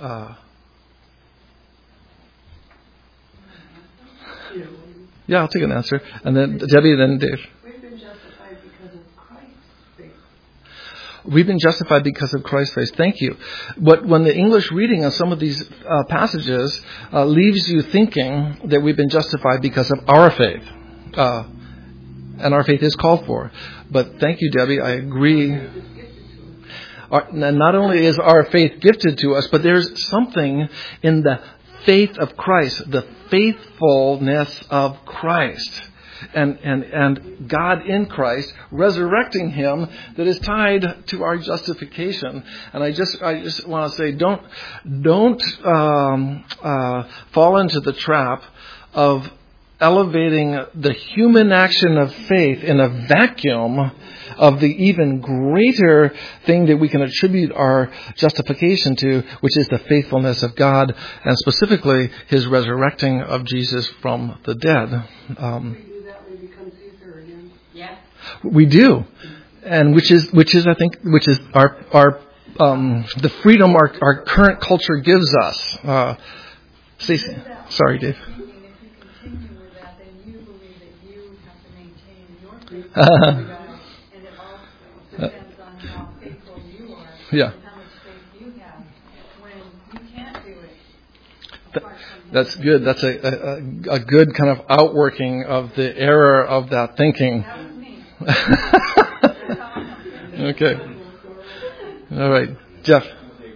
Yeah, I'll take an answer. And then Debbie, then Dave. We've been justified because of Christ's faith. We've been justified because of Christ's faith. Thank you. But when the English reading of some of these passages leaves you thinking that we've been justified because of our faith, And our faith is called for. But thank you, Debbie. I agree. Not only is our faith gifted to us, but there's something in the faith of Christ, the faithfulness of Christ. And God in Christ, resurrecting Him, that is tied to our justification. And I just want to say, don't fall into the trap of elevating the human action of faith in a vacuum of the even greater thing that we can attribute our justification to, which is the faithfulness of God, and specifically His resurrecting of Jesus from the dead. We do, and which is our the freedom our current culture gives us. Stacey, sorry, Dave. If you continue with that, then you believe that you have to maintain your faith to God, and it also depends on how faithful you are and how much faith you have. When you can't do it, that's good. That's a good kind of outworking of the error of that thinking. That was me. Okay. All right, Jeff.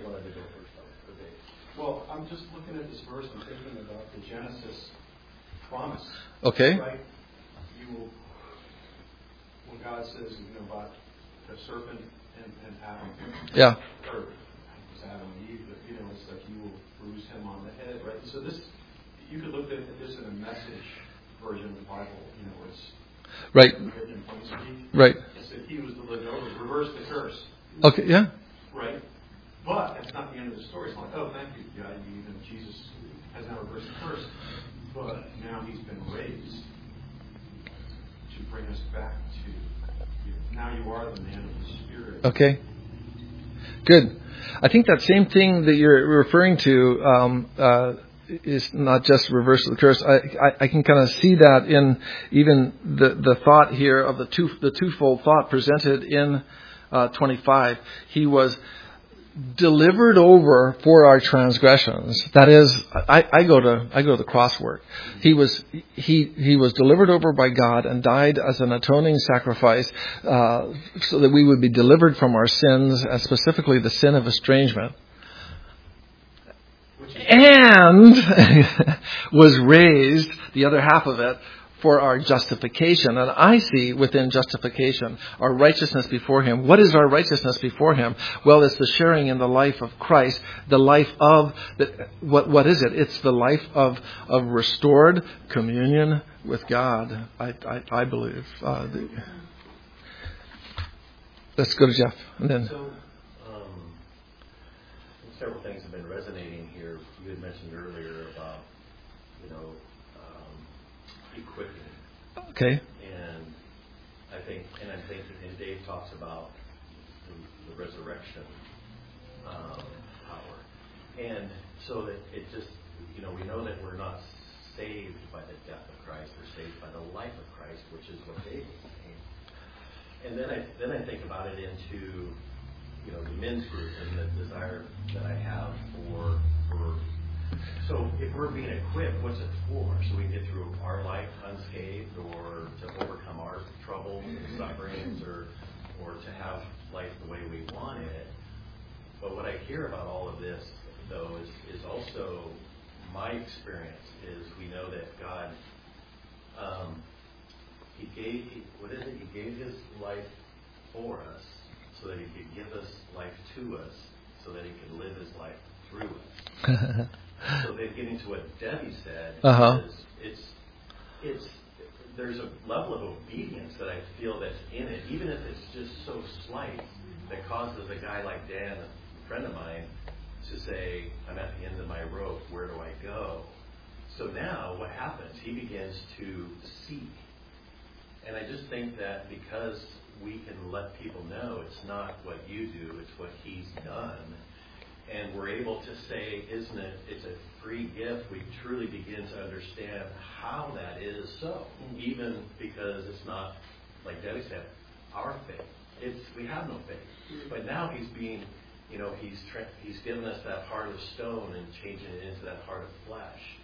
Well, I'm just looking at this verse and thinking about the Genesis promise. Okay. Right? You will, when God says, about the serpent and Adam. Yeah. Or it was Adam and Eve, but it's like you will bruise him on the head, right? So this, you could look at this in a Message version of the Bible. It's right. Written in plain speak. Right. It said he was delivered over, reverse the curse. Okay. Yeah. Right. But that's not the end of the story. It's not like, oh, thank you, God. Jesus has now reversed the curse. But now He's been raised to bring us back to now you are the man of the Spirit. Okay. Good. I think that same thing that you're referring to is not just reversal of the curse. I can kind of see that in even the thought here of the twofold thought presented in 25. He was delivered over for our transgressions. That is, I go to the cross work. He was delivered over by God and died as an atoning sacrifice, so that we would be delivered from our sins, and specifically the sin of estrangement. And was raised, the other half of it, for our justification. And I see within justification our righteousness before Him. What is our righteousness before Him? Well, it's the sharing in the life of Christ, the life of, what is it? It's the life of restored communion with God, I believe. Let's go to Jeff. And then. So, several things have been resonating here. You had mentioned earlier about, equipping. Okay. And I think Dave talks about the resurrection power. And so that it just, we know that we're not saved by the death of Christ. We're saved by the life of Christ, which is what Dave was saying. And then I think about it into the men's group and the desire that I have for. So if we're being equipped, what's it for? So we can get through our life unscathed, or to overcome our troubles and sufferings, or to have life the way we want it. But what I hear about all of this, though, is also my experience is we know that God, He gave His life for us so that He could give us life to us, so that He could live His life through us. So then getting to what Debbie said, is there's a level of obedience that I feel that's in it, even if it's just so slight, that causes a guy like Dan, a friend of mine, to say, I'm at the end of my rope, where do I go? So now what happens? He begins to seek. And I just think that because we can let people know it's not what you do, it's what He's done, and we're able to say, isn't it, it's a free gift, we truly begin to understand how that is so. Even because it's not, like Debbie said, our faith. We have no faith. But now He's being, He's given us that heart of stone and changing it into that heart of flesh,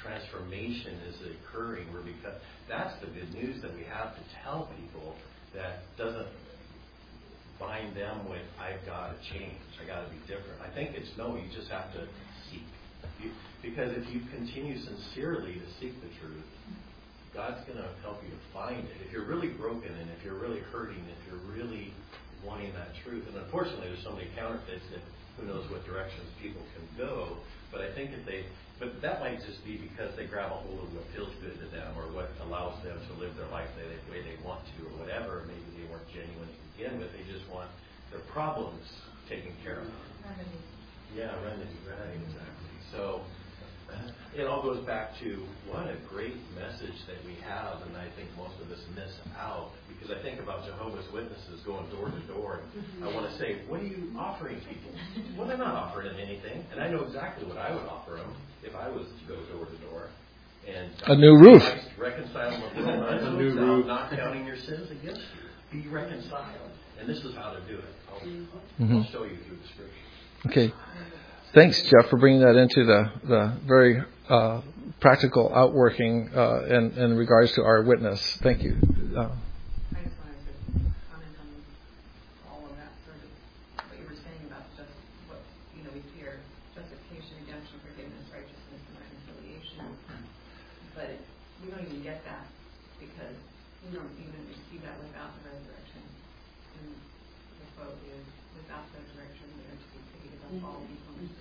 transformation is occurring. Because that's the good news that we have to tell people, that doesn't bind them with, I've got to change, I got to be different. I think it's no, you just have to seek. Because if you continue sincerely to seek the truth, God's going to help you to find it. If you're really broken and if you're really hurting, if you're really wanting that truth, and unfortunately there's so many counterfeits that who knows what directions people can go, but I think but that might just be because they grab a hold of what feels good to them or what allows them to live their life the way they want to or whatever. Maybe they weren't genuine to begin with. They just want their problems taken care of. Remedy. Yeah, remedy, right, exactly. So it all goes back to what a great message that we have, and I think most of us miss out, because I think about Jehovah's Witnesses going door to door, and I want to say, what are you offering people? Well, they're not offering them anything, and I know exactly what I would offer them if I was to go door to door. And a new roof. Reconcile them with the world unto himself, not counting your sins against you. Be reconciled. And this is how to do it. I'll show you through the Scripture. Okay. Thanks, Jeff, for bringing that into the very practical outworking in regards to our witness. Thank you. I just wanted to comment on all of that, sort of what you were saying about just what, we hear justification, redemption, forgiveness, righteousness, and reconciliation. But we don't even get that because we don't even receive that without the resurrection. And the quote is, without the resurrection, we are to be pitied above all people.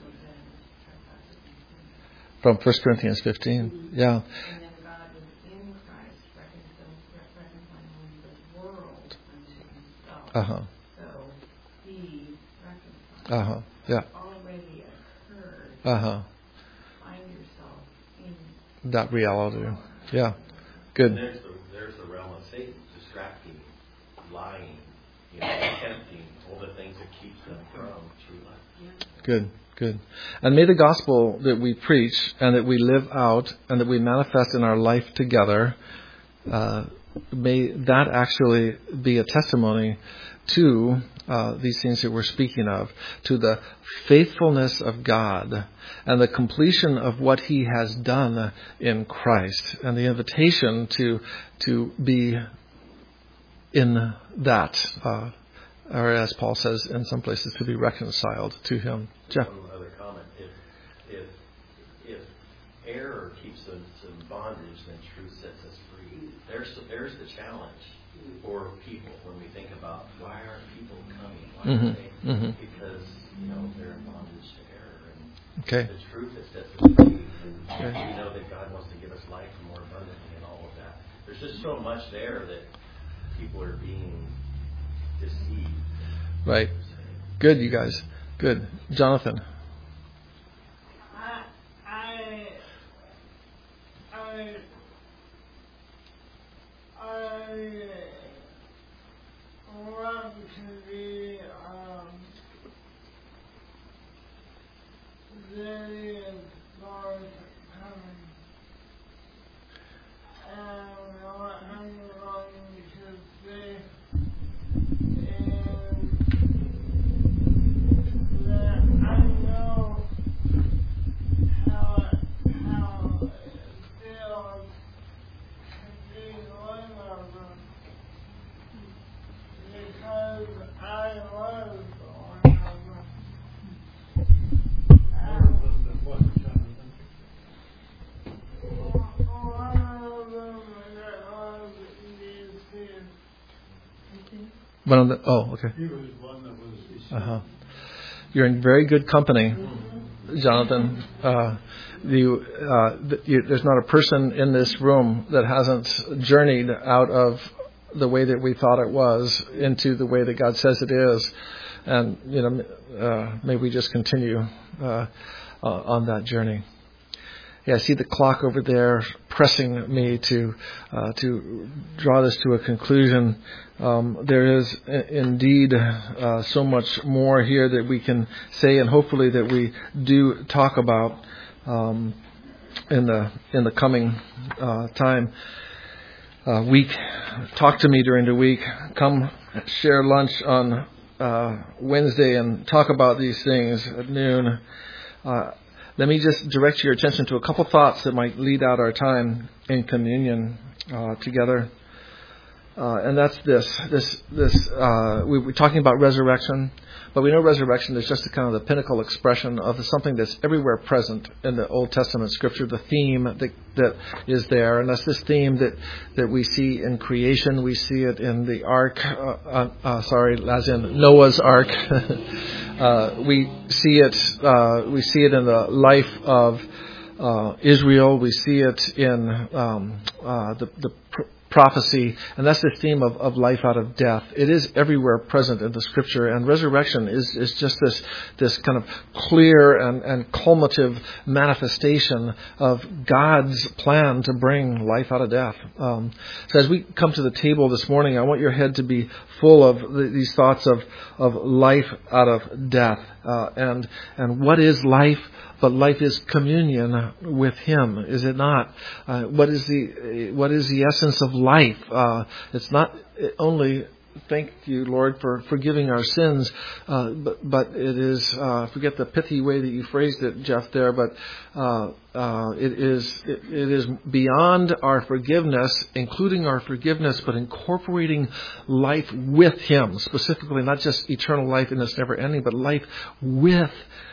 From 1 Corinthians 15, yeah. And then God was in Christ, reconciling the world unto himself. So he reconciled. Yeah. Already occurred. Find yourself in that reality. Yeah. Good. And there's the realm of Satan, distracting, lying, tempting, all the things that keeps them from true life. Yeah. Good. And may the gospel that we preach and that we live out and that we manifest in our life together, may that actually be a testimony to these things that we're speaking of, to the faithfulness of God and the completion of what He has done in Christ, and the invitation to be in that, or as Paul says in some places, to be reconciled to Him. Jeff? One other comment. If error keeps us in bondage, then truth sets us free. There's the challenge for people when we think about why aren't people coming? Why aren't they? Because they're in bondage to error, and the truth that sets us free. And we know that God wants to give us life more abundantly, and all of that. There's just so much there that people are being deceived. Right. Good, you guys. Good. Jonathan. I want to be very forthcoming. And what I'm going to say I know how it feels to be one of them, because I was one of them. One of them that was deceived. One of the, okay. He was one that was deceived. You're in very good company, Jonathan. There's not a person in this room that hasn't journeyed out of the way that we thought it was into the way that God says it is. And, may we just continue on that journey. Yeah, I see the clock over there pressing me to draw this to a conclusion. There is indeed so much more here that we can say, and hopefully that we do talk about in the coming time. Week. Talk to me during the week. Come share lunch on Wednesday and talk about these things at noon. let me just direct your attention to a couple thoughts that might lead out our time in communion together. And that's this. We were talking about resurrection, but we know resurrection is just a kind of the pinnacle expression of something that's everywhere present in the Old Testament Scripture. The theme that is there, and that's this theme that we see in creation. We see it in the ark. As in Noah's ark. We see it in the life of Israel. We see it in the prophecy, and that's the theme of life out of death. It is everywhere present in the Scripture, and resurrection is just this kind of clear and culminative manifestation of God's plan to bring life out of death. So as we come to the table this morning, I want your head to be full of these thoughts of life out of death, and what is life? But life is communion with Him, is it not? What is the essence of life? It's not only thank you, Lord, for forgiving our sins, but it is forget the pithy way that you phrased it, Jeff, there, but it is beyond our forgiveness, including our forgiveness, but incorporating life with Him, specifically not just eternal life in this never ending, but life with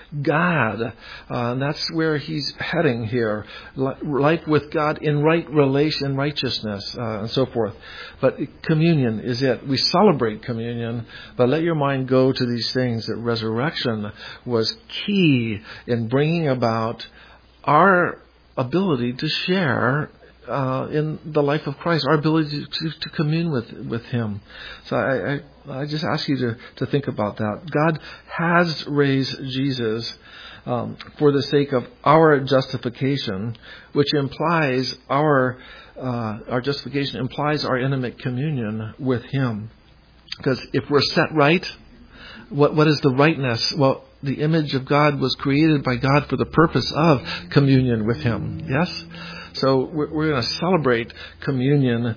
God. And that's where he's heading here. Life with God in right relation, righteousness, and so forth. But communion is it. We celebrate communion, but let your mind go to these things, that resurrection was key in bringing about our ability to share in the life of Christ, our ability to commune with Him. So I just ask you to think about that. God has raised Jesus for the sake of our justification, which implies our justification implies our intimate communion with Him. Because if we're set right, what is the rightness? Well, the image of God was created by God for the purpose of communion with Him. Yes? So we're going to celebrate communion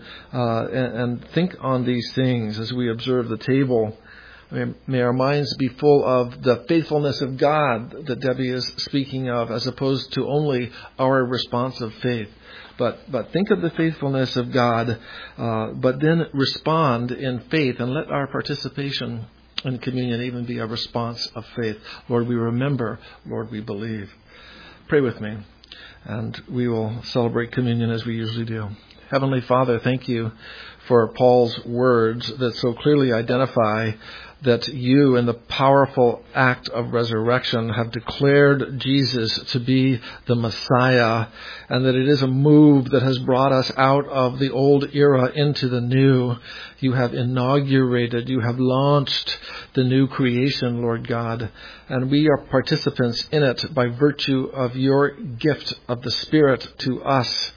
and think on these things as we observe the table. May our minds be full of the faithfulness of God that Debbie is speaking of, as opposed to only our response of faith. But think of the faithfulness of God, but then respond in faith, and let our participation in communion even be a response of faith. Lord, we remember. Lord, we believe. Pray with me, and we will celebrate communion as we usually do. Heavenly Father, thank you for Paul's words that so clearly identify that you, in the powerful act of resurrection, have declared Jesus to be the Messiah, and that it is a move that has brought us out of the old era into the new. You have inaugurated, you have launched the new creation, Lord God, and we are participants in it by virtue of your gift of the Spirit to us.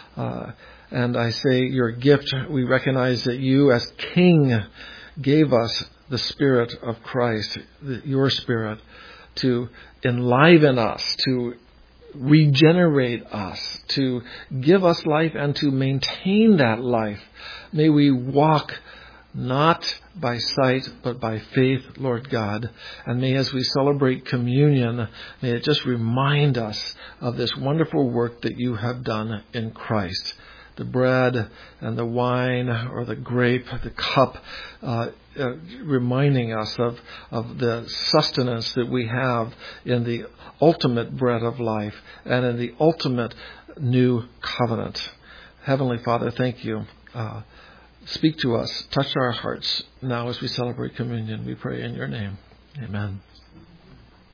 And I say your gift, we recognize that you as King gave us the Spirit of Christ, your Spirit, to enliven us, to regenerate us, to give us life and to maintain that life. May we walk not by sight, but by faith, Lord God. And may, as we celebrate communion, may it just remind us of this wonderful work that you have done in Christ. The bread and the wine, or the grape, the cup, reminding us of the sustenance that we have in the ultimate bread of life and in the ultimate new covenant. Heavenly Father, thank you. Speak to us. Touch our hearts now as we celebrate communion. We pray in your name. Amen.